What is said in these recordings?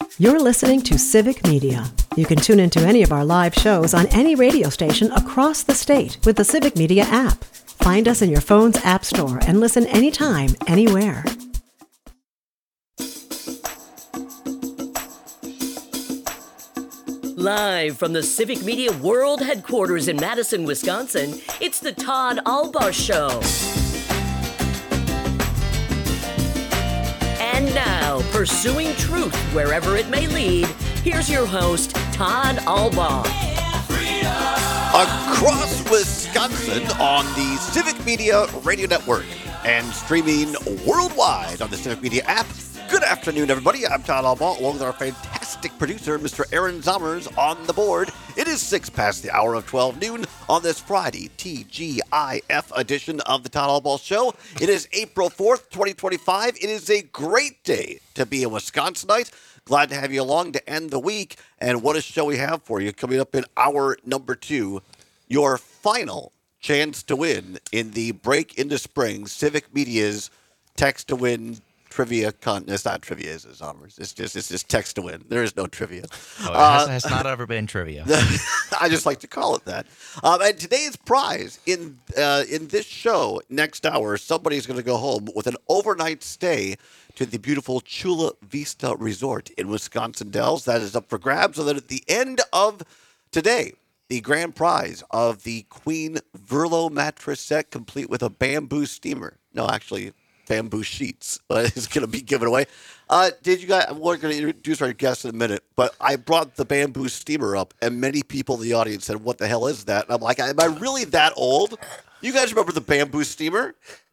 You're listening to Civic Media. You can tune into any of our live shows on any radio station across the state with the Civic Media app. Find us in your phone's app store and listen anytime, anywhere. Live from the Civic Media World Headquarters in Madison, Wisconsin, it's the Todd Albaugh Show. And now, pursuing truth wherever it may lead, here's your host, Todd Albaugh. Across Wisconsin on the Civic Media Radio Network and streaming worldwide on the Civic Media app. Good afternoon, everybody. I'm Todd Albaugh, along with our fantastic producer, Mr. Aaron Zommers, on the board. It is 6 past the hour of 12 noon on this Friday, TGIF edition of the Todd Albaugh Show. It is April 4th, 2025. It is a great day to be a Wisconsinite. Glad to have you along to end the week. And what a show we have for you coming up in hour number 2. Your final chance to win in the Break into Spring Civic Media's Text to Win trivia It's not trivia, is it, Zommers? It's just text to win. There is no trivia. Oh, it has not ever been trivia. I just like to call it that. And today's prize in this show next hour, somebody's going to go home with an overnight stay to the beautiful Chula Vista Resort in Wisconsin Dells. That is up for grabs. So that at the end of today, the grand prize of the Queen Verlo mattress set, complete with a bamboo steamer. No, actually, bamboo sheets is going to be given away. Did you guys? We're going to introduce our guests in a minute, but I brought the bamboo steamer up, and many people in the audience said, "What the hell is that?" And I'm like, "Am I really that old? You guys remember the bamboo steamer?"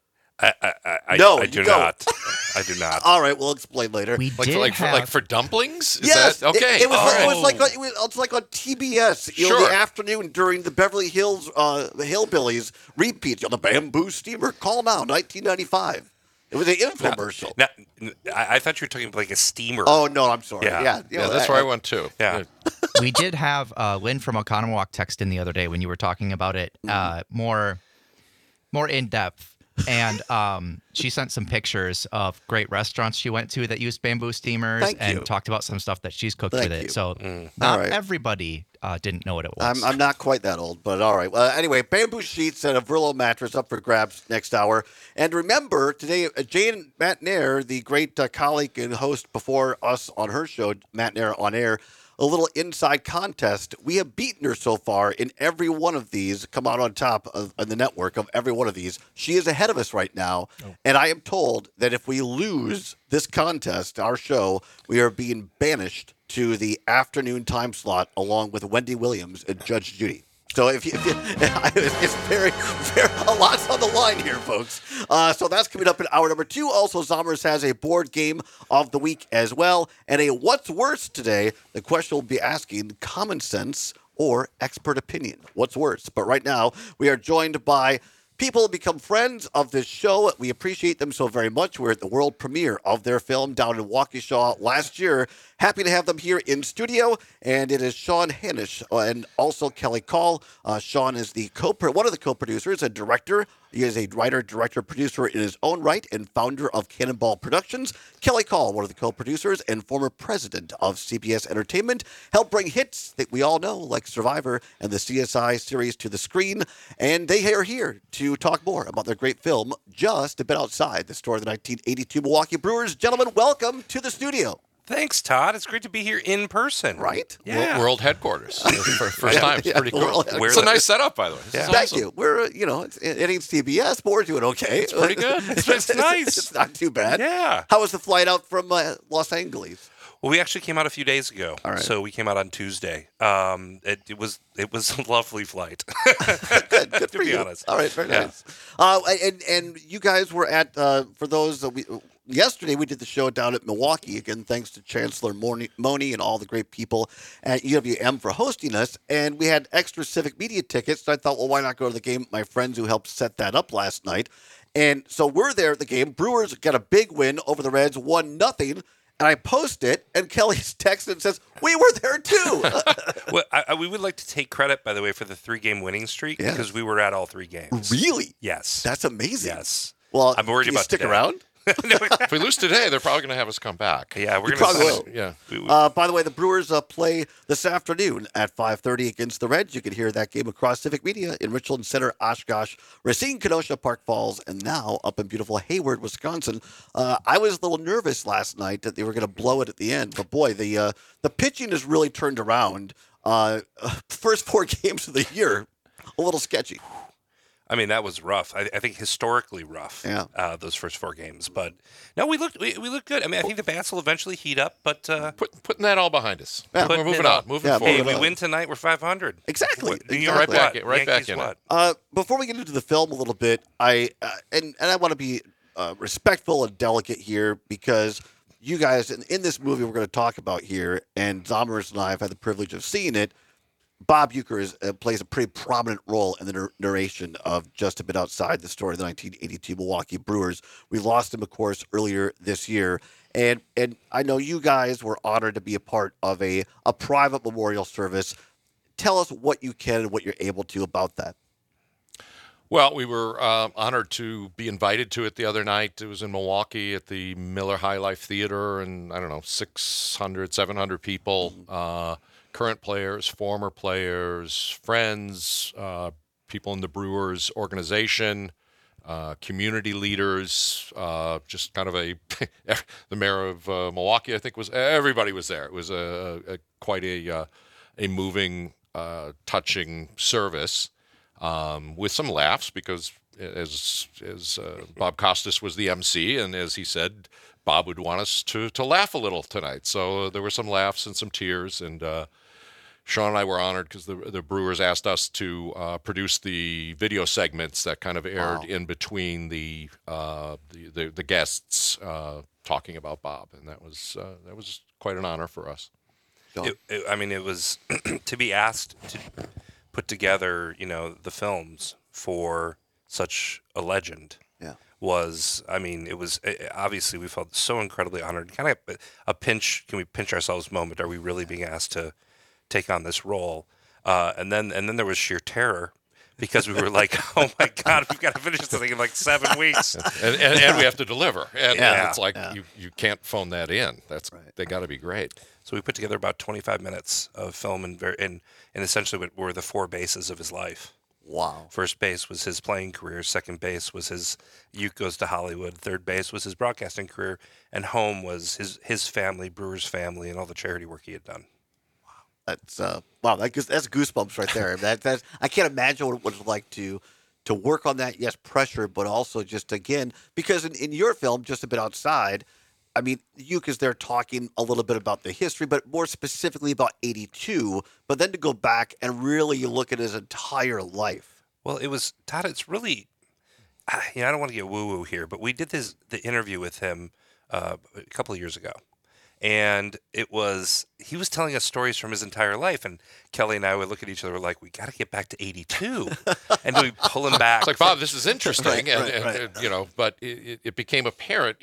I do not. I do not. All right, we'll explain later. Like for dumplings? Is yes, that okay? It was like on TBS, Sure. the afternoon during the Beverly Hills Hillbillies repeat on the bamboo steamer. Call now, 1995. It was an infomercial. Now, I thought you were talking like a steamer. Oh no, I'm sorry. Yeah, that's where I went too. Yeah. We did have Lynn from Oconomowoc text in the other day when you were talking about it more in depth. And she sent some pictures of great restaurants she went to that used bamboo steamers and talked about some stuff that she's cooked with it. So not everybody didn't know what it was. I'm not quite that old, but all right. Well, anyway, bamboo sheets and a Verlo mattress up for grabs next hour. And remember, today, Jane Matnair, the great colleague and host before us on her show, Matnair on Air, a little inside contest. We have beaten her so far in every one of these, come out on top of the network of every one of these. She is ahead of us right now. And I am told that if we lose this contest, our show, we are being banished to the afternoon time slot along with Wendy Williams and Judge Judy. So it's very, a lot's on the line here, folks. So that's coming up in hour number 2. Also, Zommers has a board game of the week as well. And a what's worse today, the question will be asking common sense or expert opinion. What's worse? But right now, we are joined by people who become friends of this show. We appreciate them so very much. We're at the world premiere of their film down in Waukesha last year. Happy to have them here in studio. And it is Sean Hanisch and also Kelly Call. Sean is one of the co-producers and director. He is a writer, director, producer in his own right and founder of Cannonball Productions. Kelly Call, one of the co-producers and former president of CBS Entertainment, helped bring hits that we all know, like Survivor and the CSI series, to the screen. And they are here to talk more about their great film, Just a Bit Outside, the story of the 1982 Milwaukee Brewers. Gentlemen, welcome to the studio. Thanks, Todd. It's great to be here in person. Right? Yeah. World headquarters. First time. It's pretty cool. It's a nice setup, by the way. Thank you. We're, it ain't CBS, but we're doing okay. It's pretty good. It's nice. It's not too bad. Yeah. How was the flight out from Los Angeles? Well, we actually came out a few days ago. All right. So we came out on Tuesday. It was a lovely flight. Good to for be you. honest. All right, very nice. And you guys were at for those that yesterday we did the show down at Milwaukee. Again, thanks to Chancellor Mone and all the great people at UWM for hosting us. And we had extra Civic Media tickets. So I thought, well, why not go to the game with my friends who helped set that up last night? And so we're there at the game. Brewers got a big win over the Reds, 1-0. And I post it, and Kelly's texted and says, "We were there too." Well, we would like to take credit, by the way, for the 3-game winning streak because we were at all 3 games. Really? Yes. That's amazing. Yes. Well, I'm worried can you about stick today. around? If we lose today, they're probably going to have us come back. Yeah, we're You going probably to. will. Yeah. By the way, the Brewers play this afternoon at 5:30 against the Reds. You can hear that game across Civic Media in Richland Center, Oshkosh, Racine, Kenosha, Park Falls, and now up in beautiful Hayward, Wisconsin. I was a little nervous last night that they were going to blow it at the end, but boy, the pitching has really turned around. First 4 games of the year, a little sketchy. I mean, that was rough. I think historically rough. Yeah. Those first 4 games, but no, we looked good. I mean, I think the bats will eventually heat up, but Putting that all behind us. Yeah. We're moving on. Moving Yeah, forward. hey, moving we on. win tonight, we're 500. Exactly. New exactly. York, Right back what? in- right back Yankees, in it. what? Before we get into the film a little bit, I want to be respectful and delicate here because you guys in this movie we're going to talk about here, and Zommers and I have had the privilege of seeing it. Bob Uecker plays a pretty prominent role in the narration of Just a Bit Outside, the story of the 1982 Milwaukee Brewers. We lost him, of course, earlier this year. And I know you guys were honored to be a part of a private memorial service. Tell us what you can and what you're able to about that. Well, we were honored to be invited to it the other night. It was in Milwaukee at the Miller High Life Theater, and I don't know, 600, 700 people, current players, former players, friends, people in the Brewers organization, community leaders, just kind of the mayor of Milwaukee, I think, everybody was there. It was quite a moving, touching service. With some laughs because as Bob Costas was the MC, and as he said, Bob would want us to laugh a little tonight. So there were some laughs and some tears, and Sean and I were honored because the Brewers asked us to produce the video segments that kind of aired in between the guests talking about Bob, and that was quite an honor for us. It was to be asked to put together, the films for such a legend. Yeah. Obviously we felt so incredibly honored. Kind of a pinch. Can we pinch ourselves moment? Are we really being asked to take on this role? And then there was sheer terror because we were like, oh my God, we've got to finish this thing in like 7 weeks. and we have to deliver. And Yeah. it's like you can't phone that in. They got to be great. So we put together about 25 minutes of film and essentially what were the 4 bases of his life. Wow. First base was his playing career. Second base was his Uke Goes to Hollywood. Third base was his broadcasting career. And home was his family, Brewers family, and all the charity work he had done. That's that's goosebumps right there. That's I can't imagine what it was like to work on that. Yes, pressure, but also just again because in your film, Just a Bit Outside, I mean, Uke is there talking a little bit about the history, but more specifically about '82. But then to go back and really look at his entire life. Well, it was Todd. It's really, I don't want to get woo woo here, but we did the interview with him a couple of years ago. And he was telling us stories from his entire life. And Kelly and I would look at each other like, we got to get back to '82. And we pull him back. It's like, Bob, this is interesting. Right. But it became apparent,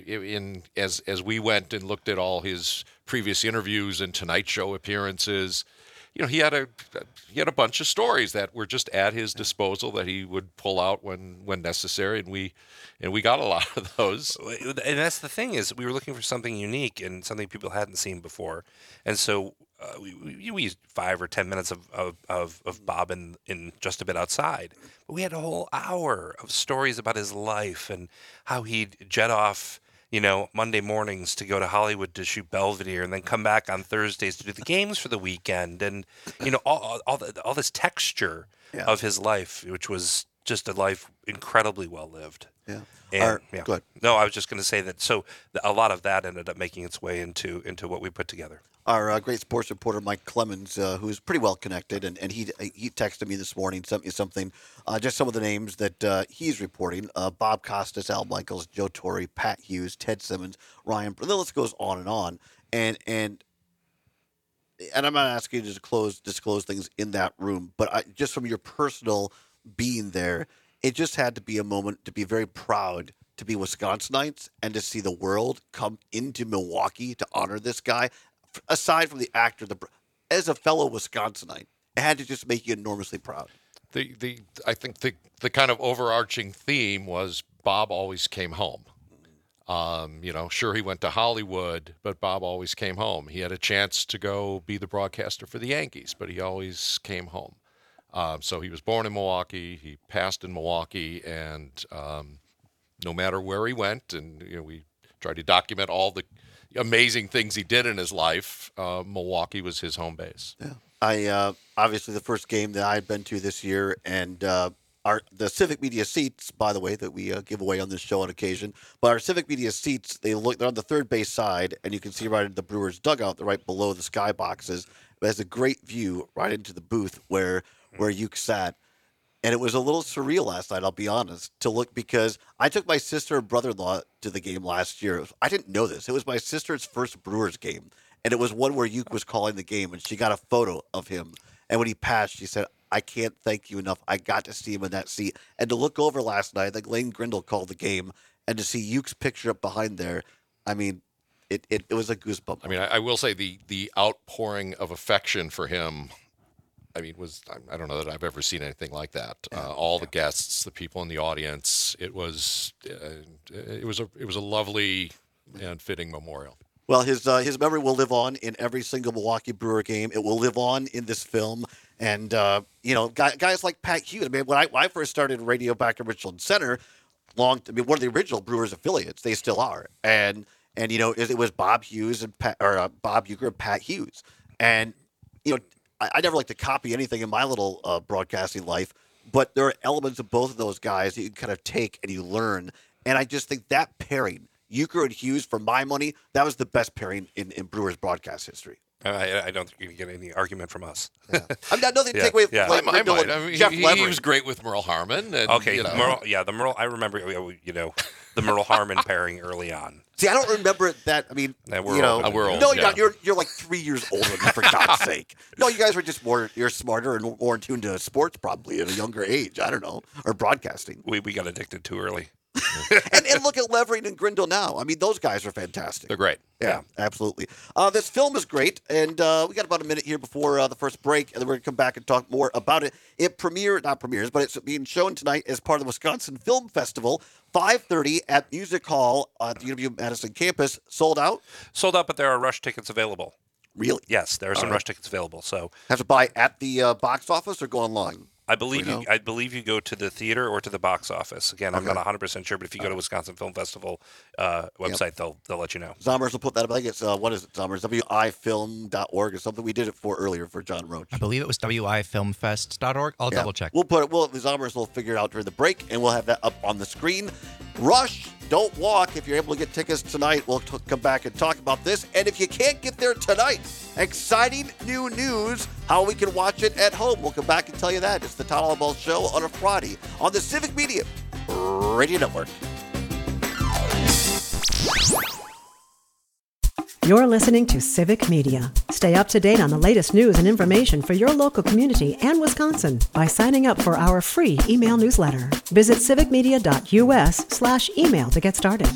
as we went and looked at all his previous interviews and Tonight Show appearances, he had a bunch of stories that were just at his disposal that he would pull out when necessary, and we got a lot of those. And that's the thing is we were looking for something unique and something people hadn't seen before, and so we used 5 or 10 minutes of Bob in Just a Bit Outside, but we had a whole hour of stories about his life and how he'd jet off Monday mornings to go to Hollywood to shoot Belvedere and then come back on Thursdays to do the games for the weekend. And, all this texture of his life, which was just a life incredibly well lived. Yeah. And, Good. No, I was just going to say that. So a lot of that ended up making its way into what we put together. Our great sports reporter Mike Clemens, who's pretty well connected, and he texted me this morning, sent me something, just some of the names that he's reporting: Bob Costas, Al Michaels, Joe Torre, Pat Hughes, Ted Simmons, Ryan. The list goes on and on. And I'm not asking you to disclose things in that room, but just from your personal being there, it just had to be a moment to be very proud to be Wisconsinites and to see the world come into Milwaukee to honor this guy. Aside from the actor, as a fellow Wisconsinite, it had to just make you enormously proud. I think the kind of overarching theme was Bob always came home. Sure, he went to Hollywood, but Bob always came home. He had a chance to go be the broadcaster for the Yankees, but he always came home. So he was born in Milwaukee. He passed in Milwaukee, and no matter where he went, and we tried to document all the amazing things he did in his life. Milwaukee was his home base. Yeah. I obviously the first game that I had been to this year, and the Civic Media seats, by the way, that we give away on this show on occasion. But our Civic Media seats, they're on the third base side, and you can see right into the Brewers dugout. They're right below the sky boxes. It has a great view right into the booth where you sat. And it was a little surreal last night, I'll be honest, to look, because I took my sister and brother-in-law to the game last year. I didn't know this. It was my sister's first Brewers game, and it was one where Uke was calling the game, and she got a photo of him. And when he passed, she said, "I can't thank you enough. I got to see him in that seat." And to look over last night, I think Lane Grindle called the game, and to see Uke's picture up behind there, I mean, it was a goosebump. I mean, I will say the outpouring of affection for him, I don't know that I've ever seen anything like that. All the guests, the people in the audience, it was a lovely and fitting memorial. Well, his memory will live on in every single Milwaukee Brewer game. It will live on in this film. And, guys like Pat Hughes. I mean, when I first started radio back in Richland Center, one of the original Brewers affiliates, they still are. And it was Bob Hughes and Bob Uecker and Pat Hughes. And, I never like to copy anything in my little broadcasting life, but there are elements of both of those guys that you kind of take and you learn. And I just think that pairing, Uecker and Hughes, for my money, that was the best pairing in Brewers broadcast history. I don't think you're going to get any argument from us. Yeah. I'm not nothing to take away from I might. Jeff Levering. He was great with Merle Harmon. And, Okay, the Merle. I remember, the Merle Harmon pairing early on. See, I don't remember that. I mean, we're old. We're old. No, yeah. you're like 3 years older than me, for God's sake. No, you guys were just you're smarter and more in tune to sports probably at a younger age. I don't know, or broadcasting. We got addicted too early. and look at Levering and Grindle now. I mean, those guys are fantastic. They're great. Yeah, absolutely. This film is great, and we got about a minute here before the first break, and then we're going to come back and talk more about it. It not premieres, but it's being shown tonight as part of the Wisconsin Film Festival, 5:30 at Music Hall at the UW-Madison campus. Sold out? Sold out, but there are rush tickets available. Really? Yes, there are some rush tickets available. So have to buy at the box office or go online? I believe you go to the theater or to the box office. Again, I'm not 100% sure, but if you go to Wisconsin Film Festival website, they'll let you know. Zommers will put that up. I think it's what is it, Zommers? WIFilm.org or something. We did it earlier for John Roach. I believe it was wifilmfest.org. I'll double check. We'll put it. The Zommers will figure it out during the break, and we'll have that up on the screen. Rush. Don't walk. If you're able to get tickets tonight, we'll come back and talk about this. And if you can't get there tonight, exciting new news how we can watch it at home. We'll come back and tell you that. It's the Todd Alabal Show on a Friday on the Civic Media Radio Network. You're listening to Civic Media. Stay up to date on the latest news and information for your local community and Wisconsin by signing up for our free email newsletter. Visit civicmedia.us/email to get started.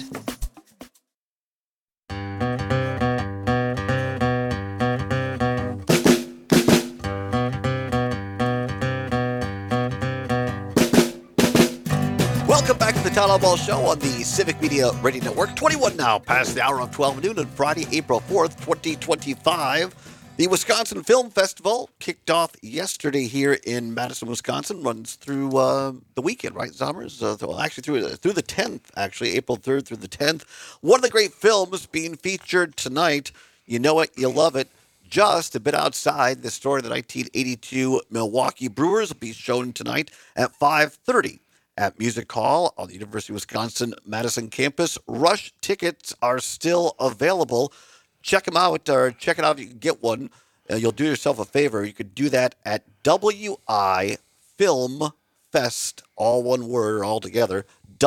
Welcome back to the Todd Alabal Show on the Civic Media Radio Network. 21 now, past the hour of 12 noon on Friday, April 4th, 2025. The Wisconsin Film Festival kicked off yesterday here in Madison, Wisconsin. Runs through the weekend, right, Zommers? Actually, through the 10th, actually, April 3rd through the 10th. One of the great films being featured tonight. You know it, you love it. Just a bit outside, the story of the 1982 Milwaukee Brewers will be shown tonight at 5:30. At Music Hall on the University of Wisconsin-Madison campus. Rush tickets are still available. Check them out, or check it out if you can get one. You'll do yourself a favor. You could do that at WI Film Fest, all one word, all together,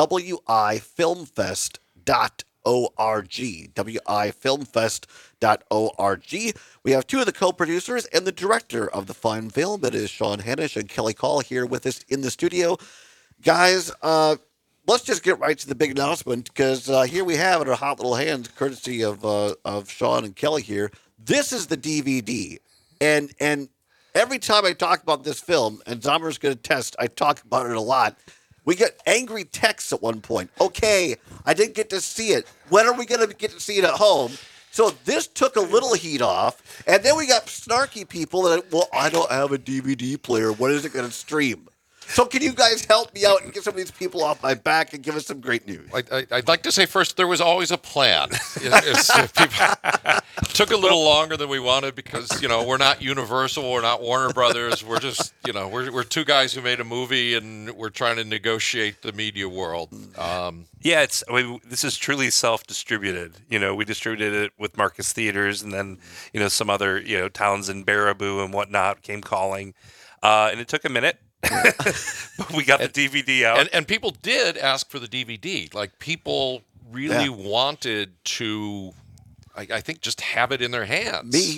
wifilmfest.org. wifilmfest.org. We have two of the co-producers and the director of the fine film. It is Sean Hanish and Kelly Call here with us in the studio. Guys, let's just get right to the big announcement, because here we have it in our hot little hands, courtesy of Sean and Kelly here. This is the DVD, and every time I talk about this film, and Zommer's going to test, I talk about it a lot. We got angry texts at one point. Okay, I didn't get to see it. When are we going to get to see it at home? So this took a little heat off, and then we got snarky people that, well, I don't have a DVD player. When is it going to stream? So can you guys help me out and get some of these people off my back and give us some great news? I'd like to say first there was always a plan. It took a little longer than we wanted because, we're not Universal, we're not Warner Brothers. We're just, we're two guys who made a movie and we're trying to negotiate the media world. Yeah, this is truly self-distributed. We distributed it with Marcus Theaters, and then, some other, Townsend, Baraboo and whatnot came calling. And it took a minute. But we got the DVD out. And people did ask for the DVD. Like, people really wanted to, I think, just have it in their hands. Me.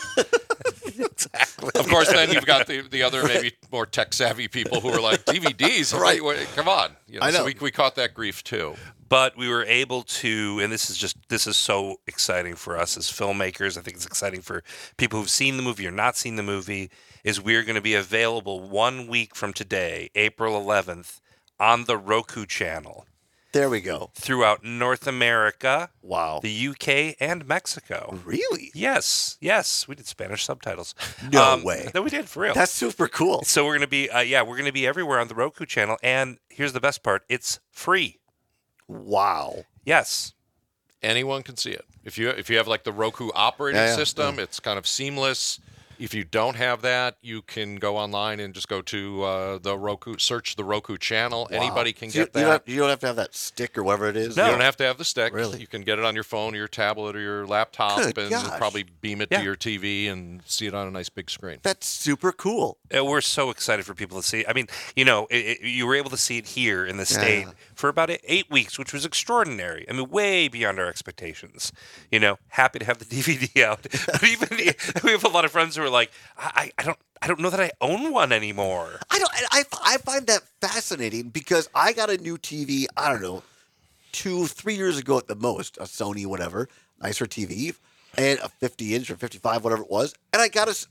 Exactly. Of course, then you've got the other maybe more tech-savvy people who are like, DVDs? Right. Wait, come on. I know. So we caught that grief, too. But we were able to, and this is so exciting for us as filmmakers. I think it's exciting for people who've seen the movie or not seen the movie, is we're going to be available 1 week from today, April 11th, on the Roku channel. There we go. Throughout North America, Wow. the UK, and Mexico. Really? Yes. We did Spanish subtitles. No way. No, we did, for real. That's super cool. So we're going to be, we're going to be everywhere on the Roku channel. And here's the best part. It's free. Wow. Yes. Anyone can see it. If you have like the Roku operating system, it's kind of seamless. If you don't have that, you can go online and just go to the Roku, search the Roku channel. Wow. Anybody can get that. You don't have to have that stick or whatever it is. No. You don't have to have the stick. Really? You can get it on your phone or your tablet or your laptop and probably beam it to your TV and see it on a nice big screen. That's super cool. We're so excited for people to see. I mean, you were able to see it here in the state for about 8 weeks, which was extraordinary. I mean, way beyond our expectations. Happy to have the DVD out. But even we have a lot of friends who are like, I don't know that I own one anymore. I find that fascinating because I got a new TV, I don't know, 2-3 years ago at the most, a Sony whatever, nicer TV, and a 50-inch or 55, whatever it was, and I got a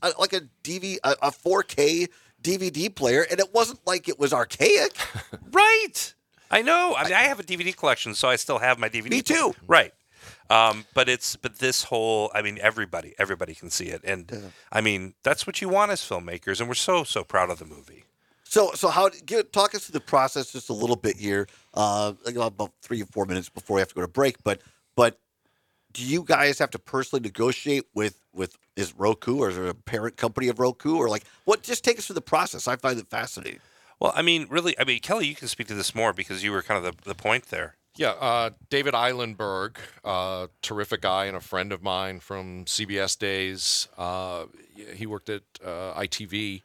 4K DVD player, and it wasn't like it was archaic. Right. I know. I mean, I have a DVD collection, so I still have my DVD. Me too. Right. But this whole, I mean, everybody can see it. And I mean, that's what you want as filmmakers. And we're so proud of the movie. So talk us through the process just a little bit here, about 3 or 4 minutes before we have to go to break. But do you guys have to personally negotiate with is Roku, or is there a parent company of Roku, or like what? Just take us through the process. I find it fascinating. Well, I mean, really, Kelly, you can speak to this more because you were kind of the point there. Yeah, David Eilenberg, terrific guy and a friend of mine from CBS days. He worked at ITV.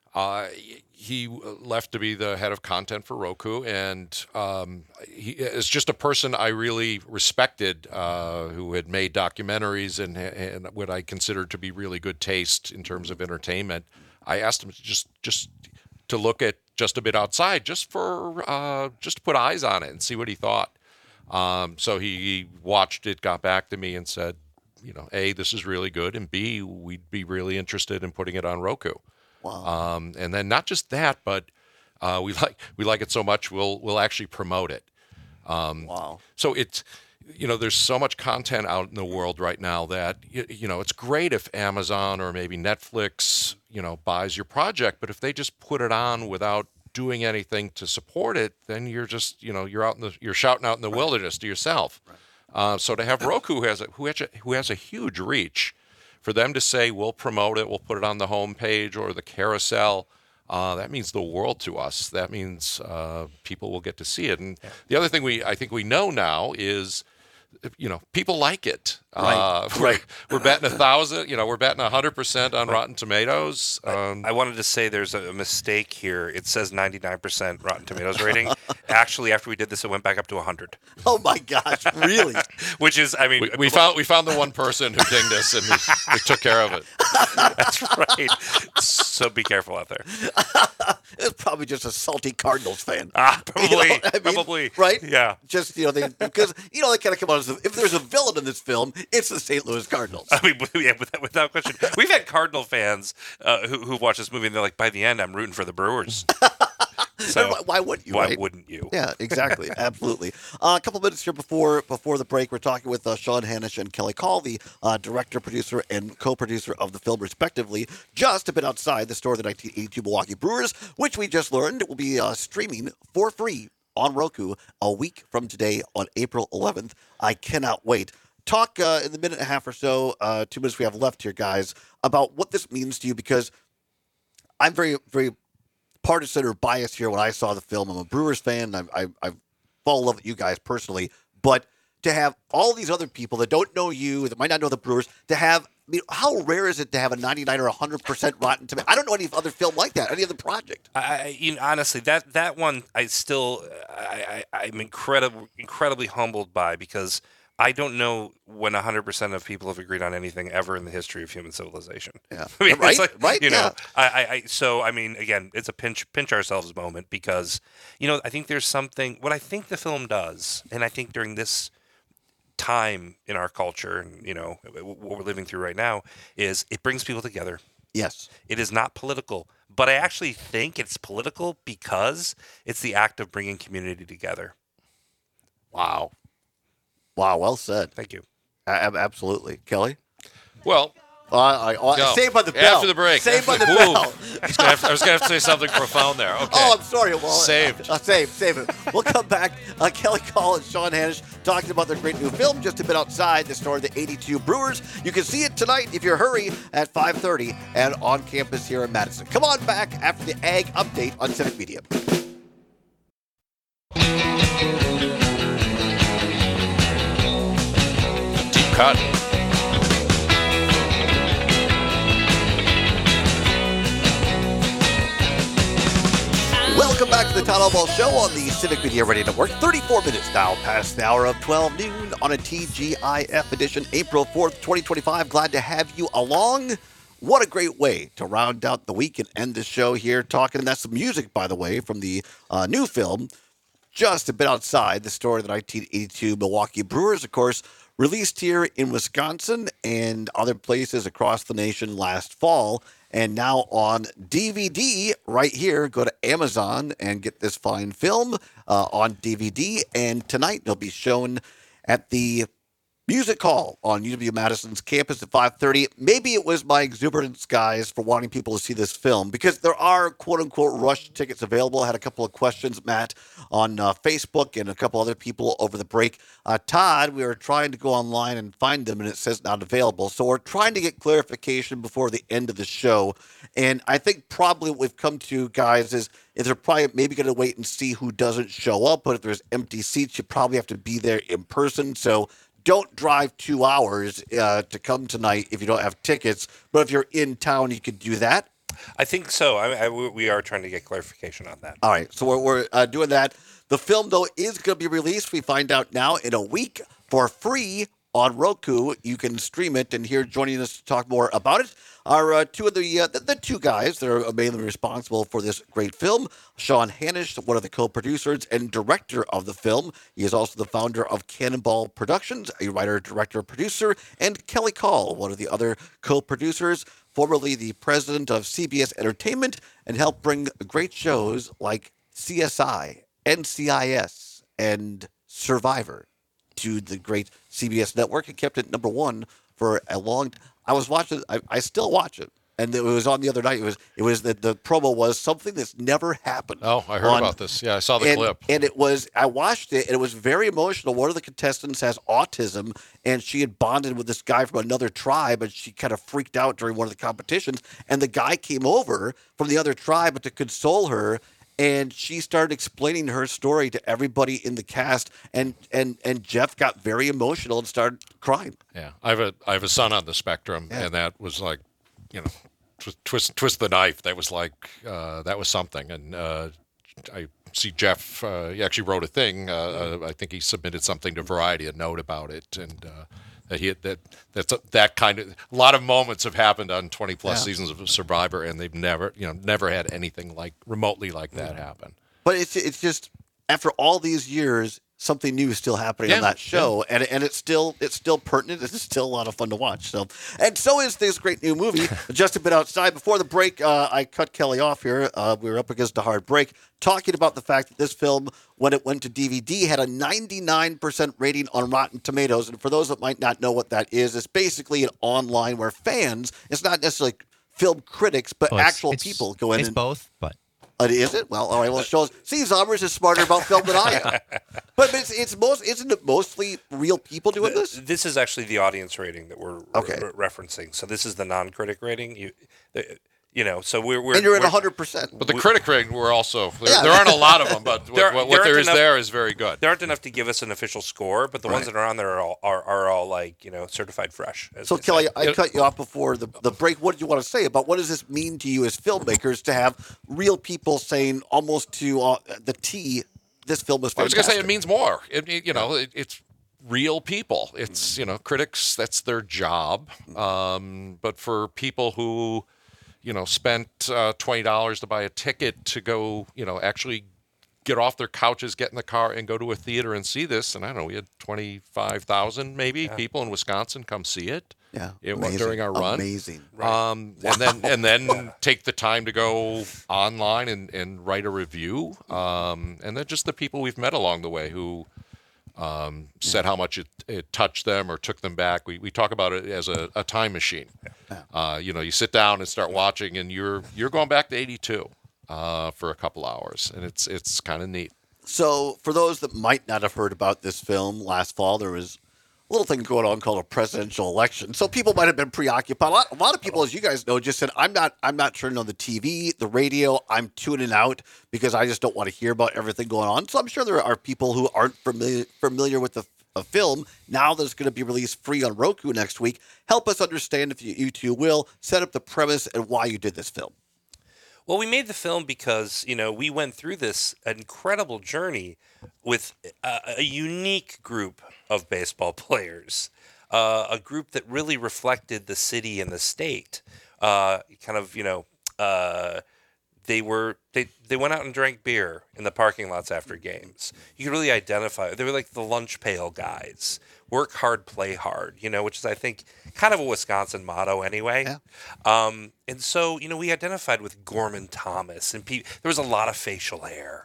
He left to be the head of content for Roku, and he is just a person I really respected, who had made documentaries and what I considered to be really good taste in terms of entertainment. I asked him just to look at Just a Bit Outside, just to put eyes on it and see what he thought. So he watched it, got back to me and said, A, this is really good, and B, we'd be really interested in putting it on Roku. Wow. And then not just that, but we like it so much we'll actually promote it. Wow. So it's there's so much content out in the world right now that it's great if Amazon or maybe Netflix buys your project, but if they just put it on without doing anything to support it, then you're just you're shouting out in the wilderness to yourself. Right. So to have Roku who has a huge reach, for them to say we'll promote it, we'll put it on the homepage or the carousel, that means the world to us. That means people will get to see it. And the other thing I think we know now is people like it. Right. We're betting 1,000. We're betting 100% on Rotten Tomatoes. I wanted to say there's a mistake here. It says 99% Rotten Tomatoes rating. Actually, after we did this, it went back up to 100. Oh my gosh! Really? Which is, I mean, we found the one person who dinged us, and we took care of it. That's right. So be careful out there. It's probably just a salty Cardinals fan. Probably. Probably. Right? Yeah. Just because they kind of come out as if there's a villain in this film, it's the St. Louis Cardinals. I mean, yeah, without question. We've had Cardinal fans who watch this movie, and they're like, by the end, I'm rooting for the Brewers. So why wouldn't you? Why right? wouldn't you? Yeah, exactly. Absolutely. A couple minutes here before the break, we're talking with Sean Hanish and Kelly Call, the director, producer, and co-producer of the film, respectively, just a bit outside the store of the 1982 Milwaukee Brewers, which we just learned will be streaming for free on Roku a week from today on April 11th. I cannot wait. Talk in the minute and a half or so, 2 minutes we have left here, guys, about what this means to you, because I'm very, very partisan or biased here when I saw the film. I'm a Brewers fan. I fall in love with you guys personally. But to have all these other people that don't know you, that might not know the Brewers, to have, how rare is it to have a 99 or 100% Rotten Tomato? I don't know any other film like that, any other project. Honestly, that one, I'm incredibly humbled by, because I don't know when 100% of people have agreed on anything ever in the history of human civilization. Yeah, I mean, right, right. You know, yeah. So I mean, again, it's a pinch ourselves moment, because I think there's something. What I think the film does, and I think during this time in our culture, and what we're living through right now, is it brings people together. Yes. It is not political, but I actually think it's political because it's the act of bringing community together. Wow. Wow, well said. Thank you. Absolutely. Kelly? Well, saved by the bell. After the break. Saved by the Ooh. bell. I was going to have to say something profound there. Okay. Oh, I'm sorry. Well, Saved. Save it. We'll come back. Kelly Call and Sean Hanish talking about their great new film just a bit outside the store of the 82 Brewers. You can see it tonight if you hurry at 5:30 and on campus here in Madison. Come on back after the Ag Update on Civic Media. Deep cut. Welcome back to the Todd Allball Show on the Civic Media Radio Network. 34 minutes now past the hour of 12 noon on a TGIF edition, April 4th, 2025. Glad to have you along. What a great way to round out the week and end the show here talking. And that's some music, by the way, from the new film, just a bit outside the story of the 1982 Milwaukee Brewers, of course, released here in Wisconsin and other places across the nation last fall. And now on DVD right here. Go to Amazon and get this fine film on DVD. And tonight it'll be shown at the Music Hall on UW-Madison's campus at 5:30. Maybe it was my exuberance, guys, for wanting people to see this film, because there are quote-unquote rush tickets available. I had a couple of questions, Matt, on Facebook and a couple other people over the break. Todd, we were trying to go online and find them, and it says not available. So we're trying to get clarification before the end of the show. And I think probably what we've come to, guys, is they're probably maybe going to wait and see who doesn't show up. But if there's empty seats, you probably have to be there in person. So don't drive 2 hours to come tonight if you don't have tickets. But if you're in town, you could do that. I think so. We are trying to get clarification on that. All right. So we're doing that. The film, though, is going to be released, we find out now, in a week for free on Roku. You can stream it. And here joining us to talk more about it are two of the two guys that are mainly responsible for this great film. Sean Hanish, one of the co-producers and director of the film. He is also the founder of Cannonball Productions, a writer, director, producer, and Kelly Call, one of the other co-producers, formerly the president of CBS Entertainment, and helped bring great shows like CSI, NCIS, and Survivor to the great CBS network and kept it number one for a long time. I was watching. I still watch it, and it was on the other night. It was the promo was something that's never happened. Oh, I heard about this. Yeah, I saw the clip. And it was. I watched it, and it was very emotional. One of the contestants has autism, and she had bonded with this guy from another tribe, and she kind of freaked out during one of the competitions. And the guy came over from the other tribe to console her. And she started explaining her story to everybody in the cast, and Jeff got very emotional and started crying. Yeah, I have a son on the spectrum, and that was like, twist the knife. That was like that was something. And I see Jeff. He actually wrote a thing. I think he submitted something to Variety, a note about it, and that kind of a lot of moments have happened on 20 plus seasons of Survivor, and they've never had anything like remotely like that happen. But it's just after all these years, something new still happening on that show, and it's still pertinent. It's still a lot of fun to watch. So is this great new movie. Just a bit outside before the break, I cut Kelly off here. We were up against a hard break, talking about the fact that this film, when it went to DVD, had a 99% rating on Rotten Tomatoes. And for those that might not know what that is, it's basically an online where fans, it's not necessarily film critics, but actual people go in. It's both, but. Is it? Well, all right. Well, it shows. See, Zombers is smarter about film than I am. But isn't it mostly real people doing this? This is actually the audience rating that we're referencing. So this is the non-critic rating. So we're and you're at 100%. But the critic rating, we're also there aren't a lot of them, but what there is there is very good. There aren't enough to give us an official score, but the ones that are on there are all like certified fresh. So Kelly, I cut you off before the break. What did you want to say about what does this mean to you as filmmakers to have real people saying almost to the T, this film is fantastic? I was going to say it means more. It's real people. It's critics. That's their job. But for people who spent $20 to buy a ticket to go, actually get off their couches, get in the car, and go to a theater and see this. And I don't know, we had 25,000 maybe people in Wisconsin come see it. Yeah, during our run. Amazing. And then take the time to go online and write a review. And then just the people we've met along the way who said how much it touched them or took them back. We talk about it as a time machine. You sit down and start watching, and you're going back to 82 for a couple hours, and it's kind of neat. So for those that might not have heard about this film, last fall there was a little thing going on called a presidential election. So people might have been preoccupied. A lot of people, as you guys know, just said, I'm not turning on the TV, the radio. I'm tuning out because I just don't want to hear about everything going on. So I'm sure there are people who aren't familiar with a film now that's going to be released free on Roku next week. Help us understand, if you two will, set up the premise and why you did this film. Well, we made the film because, we went through this incredible journey with a unique group of baseball players, a group that really reflected the city and the state. They went out and drank beer in the parking lots after games. You could really identify. They were like the lunch pail guys. Work hard, play hard, which is, I think, kind of a Wisconsin motto anyway. Yeah. And so, we identified with Gorman Thomas, and there was a lot of facial hair.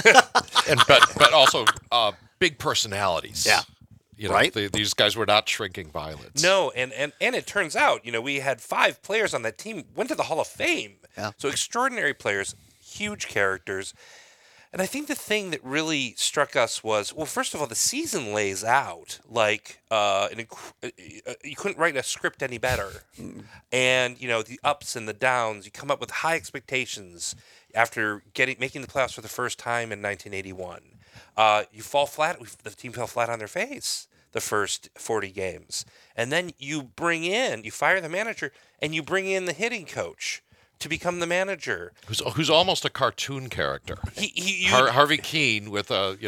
but also big personalities. Yeah. Right? These guys were not shrinking violets. No, and it turns out, we had 5 players on that team went to the Hall of Fame. Yeah. So extraordinary players, huge characters. And I think the thing that really struck us was, well, first of all, the season lays out like you couldn't write a script any better. And, the ups and the downs, you come up with high expectations after making the playoffs for the first time in 1981. You fall flat. The team fell flat on their face the first 40 games. And then you fire the manager, and you bring in the hitting coach to become the manager, who's almost a cartoon character. Harvey Keene with a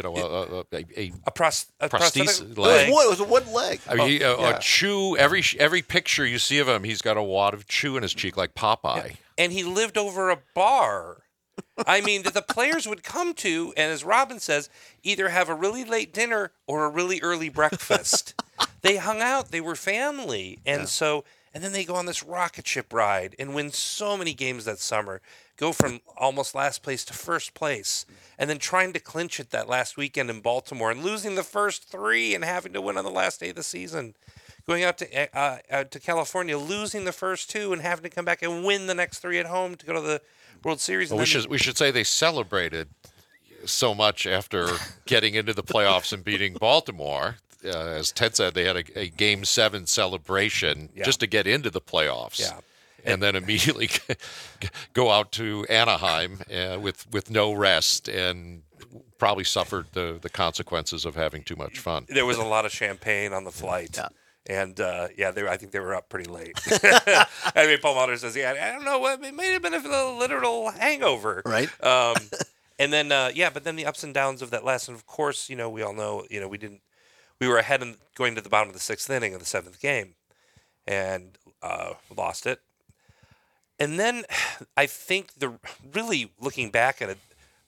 prosthesis It leg. was a wooden leg. I mean, a chew. Every picture you see of him, he's got a wad of chew in his cheek like Popeye. Yeah. And he lived over a bar. I mean, that the players would come to, and as Robin says, either have a really late dinner or a really early breakfast. They hung out. They were family, and so. And then they go on this rocket ship ride and win so many games that summer, go from almost last place to first place, and then trying to clinch it that last weekend in Baltimore and losing the first 3 and having to win on the last day of the season, going out to California, losing the first 2 and having to come back and win the next 3 at home to go to the World Series. Well, we should say they celebrated so much after getting into the playoffs and beating Baltimore. As Ted said, they had a Game 7 celebration just to get into the playoffs. Yeah. And then immediately go out to Anaheim with no rest and probably suffered the consequences of having too much fun. There was a lot of champagne on the flight. Yeah. And, I think they were up pretty late. I mean, Paul Molitor says, I don't know, it may have been a literal hangover. Right. And then, but then the ups and downs of that lesson, of course, we all know, we were ahead and going to the bottom of the 6th inning of the 7th game and lost it. And then I think really looking back at it,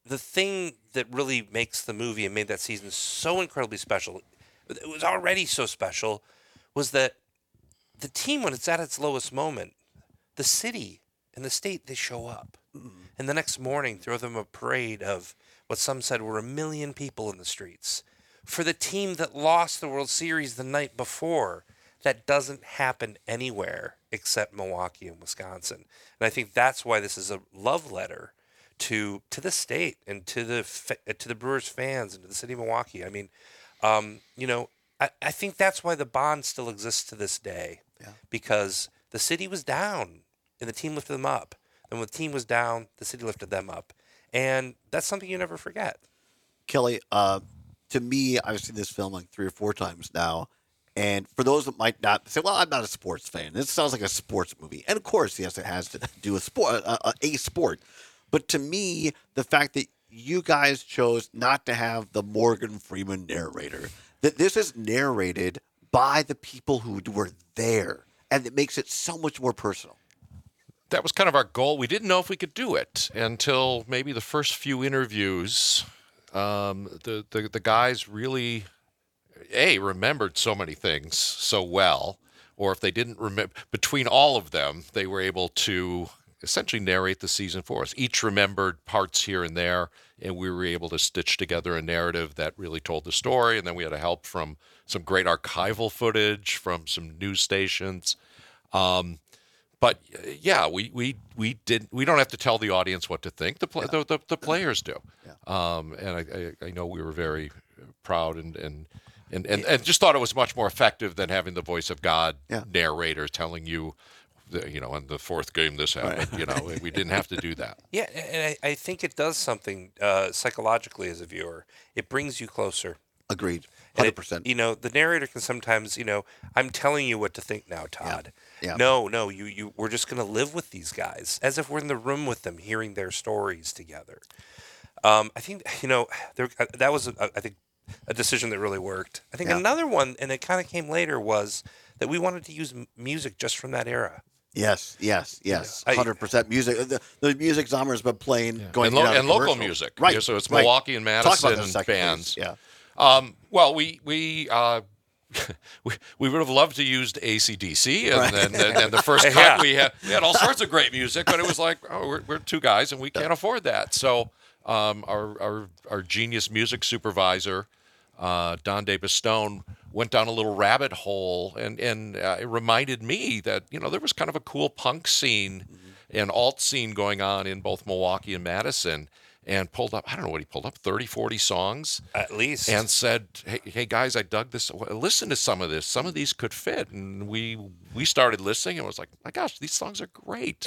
the thing that really makes the movie and made that season so incredibly special, it was already so special, was that the team, when it's at its lowest moment, the city and the state, they show up. And the next morning, throw them a parade of what some said were 1 million people in the streets. For the team that lost the World Series the night before, that doesn't happen anywhere except Milwaukee and Wisconsin. And I think that's why this is a love letter to the state and to the Brewers fans and to the city of Milwaukee. I mean, I think that's why the bond still exists to this day, because the city was down and the team lifted them up. And when the team was down, the city lifted them up. And that's something you never forget. Kelly, to me, I've seen this film like 3 or 4 times now. And for those that might not say, well, I'm not a sports fan. This sounds like a sports movie. And of course, yes, it has to do with a sport. But to me, the fact that you guys chose not to have the Morgan Freeman narrator, that this is narrated by the people who were there, and it makes it so much more personal. That was kind of our goal. We didn't know if we could do it until maybe the first few interviews. The guys really, remembered so many things so well, or if they didn't remember, between all of them, they were able to essentially narrate the season for us. Each remembered parts here and there, and we were able to stitch together a narrative that really told the story. And then we had help from some great archival footage from some news stations. But yeah, we don't have to tell the audience what to think. The players do. And I know we were very proud and just thought it was much more effective than having the voice of God narrator telling you, in the 4th game this happened. Right. We didn't have to do that. Yeah, and I think it does something psychologically as a viewer. It brings you closer. Agreed. 100%. The narrator can sometimes, I'm telling you what to think now, Todd. Yeah. No, we're just going to live with these guys as if we're in the room with them, hearing their stories together. I think, that was, I think, a decision that really worked. I think another one, and it kind of came later, was that we wanted to use music just from that era. Yes. 100% music. The music Zomer has been playing, going and local music, right? So it's Milwaukee and Madison bands. Yeah. Well, we would have loved to use AC/DC, and the first cut we had all sorts of great music, but it was like, we're 2 guys and we can't afford that. So our genius music supervisor, Don DeBastone, went down a little rabbit hole, and it reminded me that there was kind of a cool punk scene and alt scene going on in both Milwaukee and Madison, and pulled up, I don't know what he pulled up, 30, 40 songs. At least. And said, hey guys, I dug this. Listen to some of this. Some of these could fit. And we started listening and was like, my gosh, these songs are great.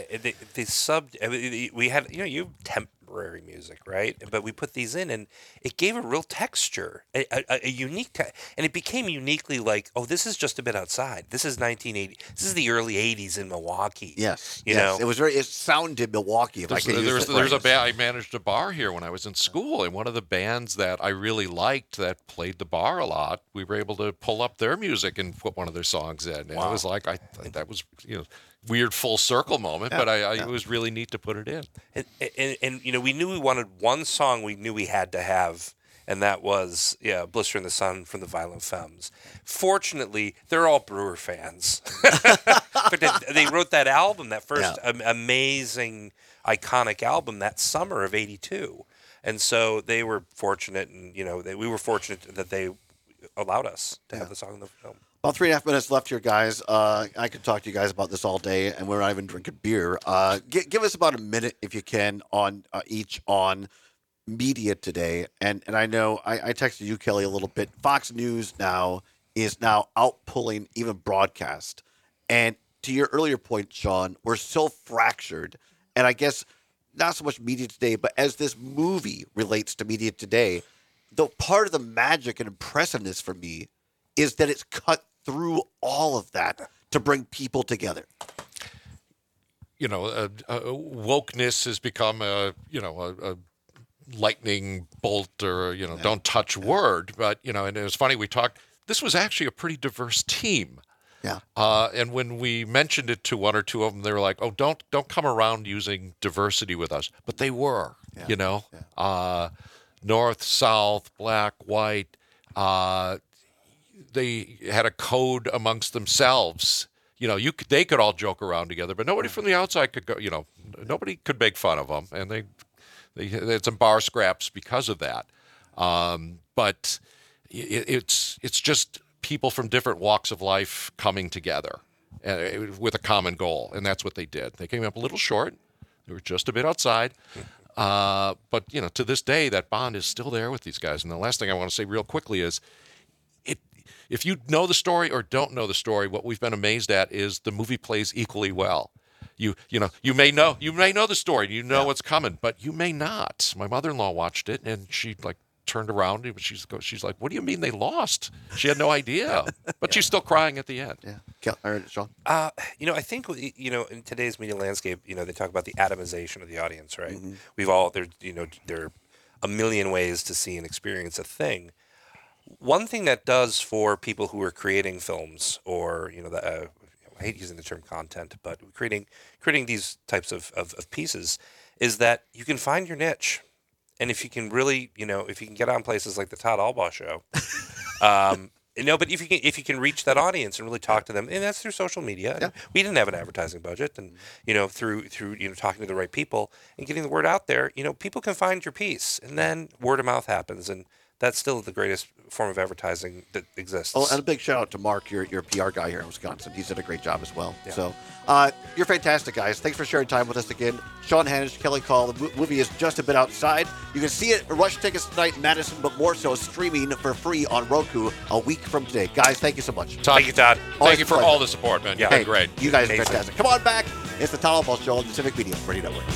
We had, you temporary music, right? But we put these in, and it gave a real texture, a unique, and it became uniquely like, this is just a bit outside. This is 1980. This is the early 80s in Milwaukee. Yes. It sounded Milwaukee. There's a band, I managed a bar here when I was in school, and one of the bands that I really liked that played the bar a lot, we were able to pull up their music and put one of their songs in. And it was like, that was, weird full circle moment, but it was really neat to put it in. And we knew we wanted one song we knew we had to have, and that was Blister in the Sun from the Violent Femmes. Fortunately, they're all Brewer fans. But they wrote that album, that first amazing, iconic album, that summer of '82. And so they were fortunate, and we were fortunate that they allowed us to have the song in the film. About 3.5 minutes left here, guys. I could talk to you guys about this all day, and we're not even drinking beer. Give us about a minute, if you can, on each on media today. And I know I texted you, Kelly, a little bit. Fox News now is outpulling even broadcast. And to your earlier point, Sean, we're so fractured. And I guess not so much media today, but as this movie relates to media today, the part of the magic and impressiveness for me is that it's cut through all of that to bring people together. Wokeness has become a lightning bolt or, don't touch word. But, and it was funny, this was actually a pretty diverse team. Yeah. And when we mentioned it to one or two of them, they were like, "Oh, don't come around using diversity with us." But they were, north, south, black, white. They had a code amongst themselves. They could all joke around together, but nobody from the outside could go. Nobody could make fun of them, and they had some bar scraps because of that. But it's just people from different walks of life coming together with a common goal, and that's what they did. They came up a little short. They were just a bit outside. But to this day, that bond is still there with these guys. And the last thing I want to say real quickly is, if you know the story or don't know the story, what we've been amazed at is the movie plays equally well. You may know the story, you know what's coming, but you may not. My mother-in-law watched it, and she turned around and she's like, "What do you mean they lost?" She had no idea, but she's still crying at the end. Yeah, all right, Sean. I think in today's media landscape, they talk about the atomization of the audience, right? Mm-hmm. We've all there are a million ways to see and experience a thing. One thing that does for people who are creating films, or I hate using the term content, but creating these types of pieces, is that you can find your niche. And if you can really, if you can get on places like the Todd Albaugh Show, but if you can reach that audience and really talk to them, and that's through social media. Yeah. We didn't have an advertising budget, and through talking to the right people and getting the word out there, people can find your piece, and then word of mouth happens, and that's still the greatest form of advertising that exists. Oh, and a big shout out to Mark, your PR guy here in Wisconsin. He's did a great job as well. Yeah. So you're fantastic, guys. Thanks for sharing time with us again. Sean Hanish, Kelly Call. The movie is Just a Bit Outside. You can see it, rush tickets tonight in Madison, but more so streaming for free on Roku a week from today. Guys, thank you so much. Thank you, Todd. Thank you for all the support, man. You've been great. You guys Amazing. are fantastic. Come on back. It's the Todd Albaugh Show on the Civic Media Radio Network.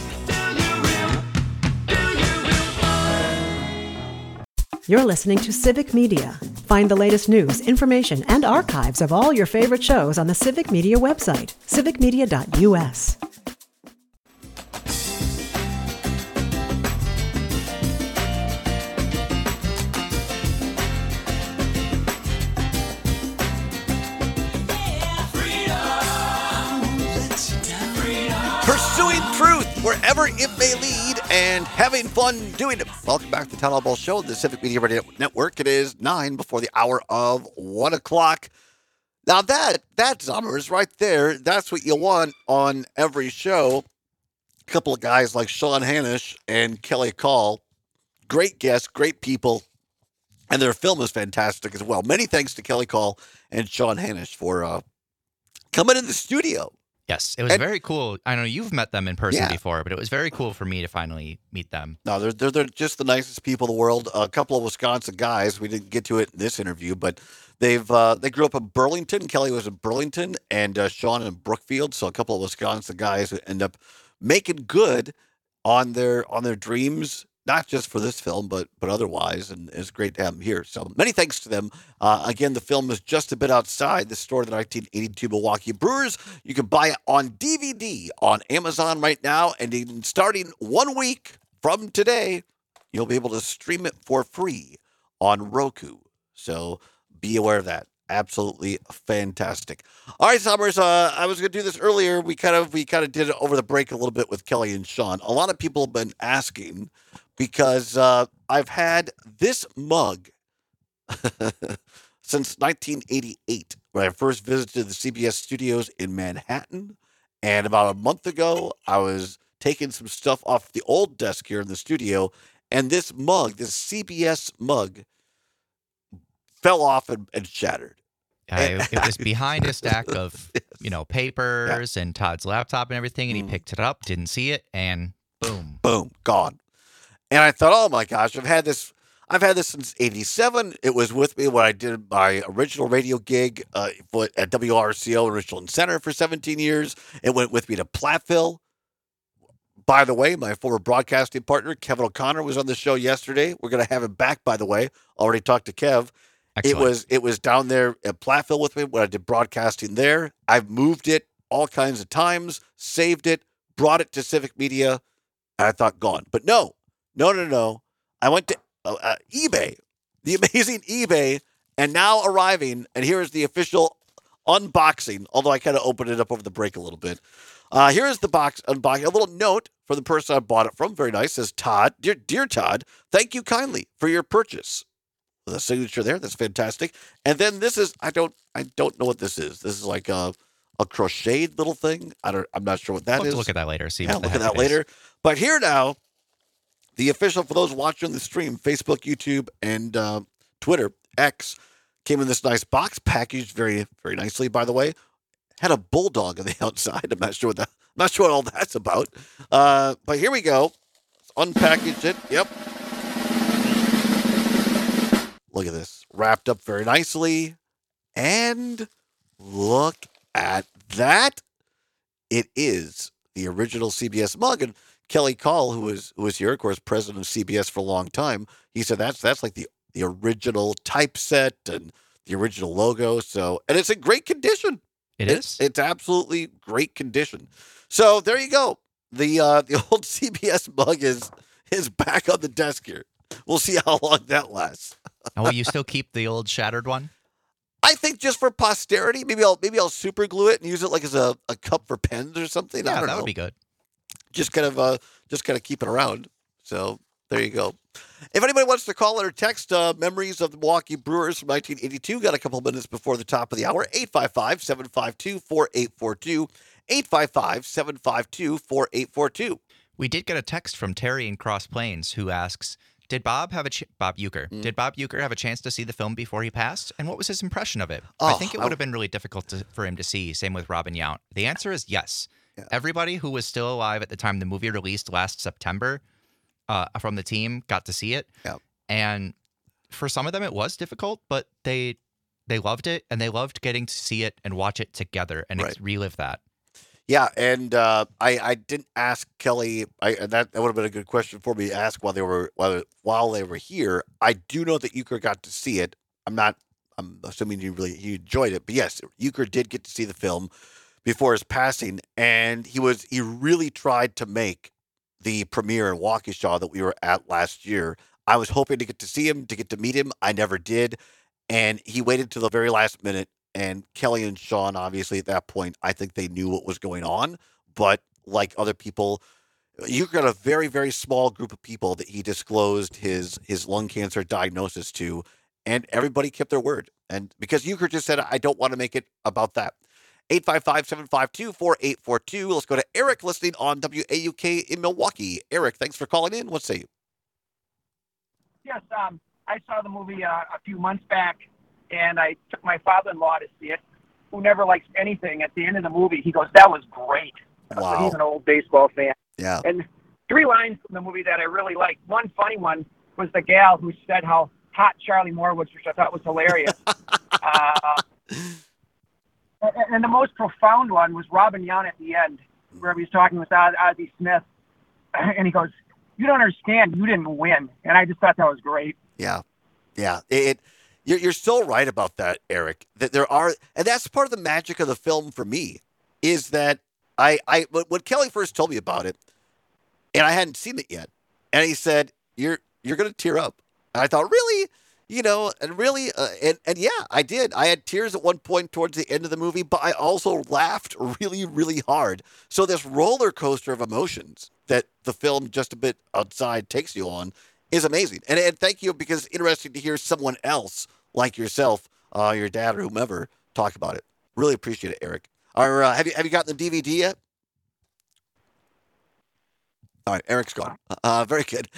You're listening to Civic Media. Find the latest news, information, and archives of all your favorite shows on the Civic Media website, civicmedia.us. Pursuing truth wherever it may lead and having fun doing it. Welcome back to the Todd Albaugh Show, the Civic Media Radio Network. It is 9 before the hour of 1 o'clock. Now that Summers right there, that's what you want on every show. A couple of guys like Sean Hanish and Kelly Call. Great guests, great people, and their film is fantastic as well. Many thanks to Kelly Call and Sean Hanish for coming in the studio. Yes, it was very cool. I know you've met them in person Yeah. before, but it was very cool for me to finally meet them. No, they're just the nicest people in the world. A couple of Wisconsin guys. We didn't get to it in this interview, but they grew up in Burlington. Kelly was in Burlington, and Sean in Brookfield. So a couple of Wisconsin guys who end up making good on their dreams, not just for this film, but otherwise. And it's great to have them here. So many thanks to them. Again, the film is Just a Bit Outside, the story of the 1982 Milwaukee Brewers. You can buy it on DVD on Amazon right now. And starting 1 week from today, you'll be able to stream it for free on Roku. So be aware of that. Absolutely fantastic. All right, Summers. I was going to do this earlier. We kind of did it over the break a little bit with Kelly and Sean. A lot of people have been asking, because I've had this mug since 1988, when I first visited the CBS studios in Manhattan. And about a month ago, I was taking some stuff off the old desk here in the studio, and this mug, this CBS mug, fell off and shattered. It was behind a stack of, papers and Todd's laptop and everything, and he picked it up, didn't see it, and boom. Boom, gone. And I thought, oh my gosh, I've had this since '87. It was with me when I did my original radio gig at WRCO in Richland Center for 17 years. It went with me to Platteville. By the way, my former broadcasting partner, Kevin O'Connor, was on the show yesterday. We're going to have him back, by the way. Already talked to Kev. Excellent. It was down there at Platteville with me when I did broadcasting there. I've moved it all kinds of times, saved it, brought it to Civic Media, and I thought, gone. But no. I went to eBay, the amazing eBay, and now arriving, and here is the official unboxing, although I kind of opened it up over the break a little bit. Here is the box unboxing. A little note from the person I bought it from. Very nice. Says, Todd, dear Todd, thank you kindly for your purchase. With a signature there. That's fantastic. And then this is, I don't know what this is. This is like a crocheted little thing. I'm not sure what that is. Look at that later. Look at that later. But here now, the official, for those watching the stream, Facebook, YouTube, and Twitter, X, came in this nice box, packaged very, very nicely, by the way. Had a bulldog on the outside. I'm not sure what all that's about. But here we go. Let's unpackage it. Yep. Look at this. Wrapped up very nicely. And look at that. It is the original CBS mug. And Kelly Call, who was here, of course, president of CBS for a long time, he said that's like the original typeset and the original logo. So, and it's in great condition. It's absolutely great condition. So there you go. The old CBS mug is back on the desk here. We'll see how long that lasts. And will you still keep the old shattered one? I think just for posterity, maybe I'll super glue it and use it like as a cup for pens or something. Yeah, I don't know. That would be good. Just kind of keep it around. So there you go. If anybody wants to call or text memories of the Milwaukee Brewers from 1982, got a couple minutes before the top of the hour, 855-752-4842, 855-752-4842. We did get a text from Terry in Cross Plains who asks, did Bob Uecker, did Bob Uecker have a chance to see the film before he passed? And what was his impression of it? I think it would have been really difficult for him to see. Same with Robin Yount. The answer is yes. Yeah. Everybody who was still alive at the time the movie released last September from the team got to see it. Yeah. And for some of them, it was difficult, but they loved it, and they loved getting to see it and watch it together and relive that. Yeah, and I didn't ask Kelly. That would have been a good question for me to ask while they were here. I do know that Uecker got to see it. I'm assuming he enjoyed it, but yes, Uecker did get to see the film before his passing, and he really tried to make the premiere in Waukesha that we were at last year. I was hoping to get to see him, to get to meet him. I never did, and he waited till the very last minute. And Kelly and Sean, obviously, at that point, I think they knew what was going on. But like other people, Uecker got a very, very small group of people that he disclosed his lung cancer diagnosis to, and everybody kept their word. And because Uecker just said, I don't want to make it about that. 855-752-4842. Let's go to Eric listening on WAUK in Milwaukee. Eric, thanks for calling in. What say you? Yes, I saw the movie a few months back. And I took my father-in-law to see it, who never likes anything. At the end of the movie, he goes, that was great. Wow. So he's an old baseball fan. Yeah. And 3 lines from the movie that I really liked. One funny one was the gal who said how hot Charlie Moore was, which I thought was hilarious. And the most profound one was Robin Yount at the end, where he was talking with Ozzie Smith. And he goes, you don't understand. You didn't win. And I just thought that was great. Yeah. Yeah. You're so right about that, Eric. That and that's part of the magic of the film for me, is that when Kelly first told me about it, and I hadn't seen it yet, and he said, "You're going to tear up," and I thought, really, and really, and yeah, I did. I had tears at one point towards the end of the movie, but I also laughed really, really hard. So this roller coaster of emotions that the film just a bit outside takes you on is amazing. And thank you, because it's interesting to hear someone else like yourself, your dad or whomever, talk about it. Really appreciate it, Eric. Have you gotten the DVD yet? All right, Eric's gone. Very good.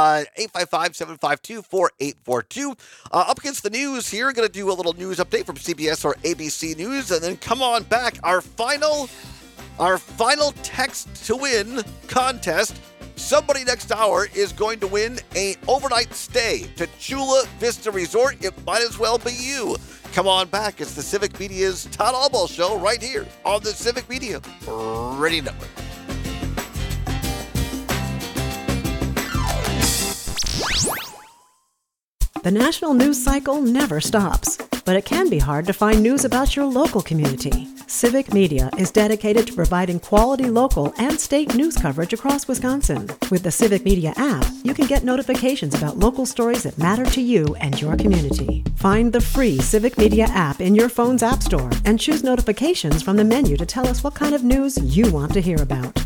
855-752-4842. Up against the news here. Going to do a little news update from CBS or ABC News, and then come on back. Our final text to win contest. Somebody next hour is going to win an overnight stay to Chula Vista Resort. It might as well be you. Come on back. It's the Civic Media's Todd Albaugh Show right here on the Civic Media Radio Network. The national news cycle never stops. but it can be hard to find news about your local community. Civic Media is dedicated to providing quality local and state news coverage across Wisconsin. With the Civic Media app, you can get notifications about local stories that matter to you and your community. Find the free Civic Media app in your phone's app store and choose notifications from the menu to tell us what kind of news you want to hear about.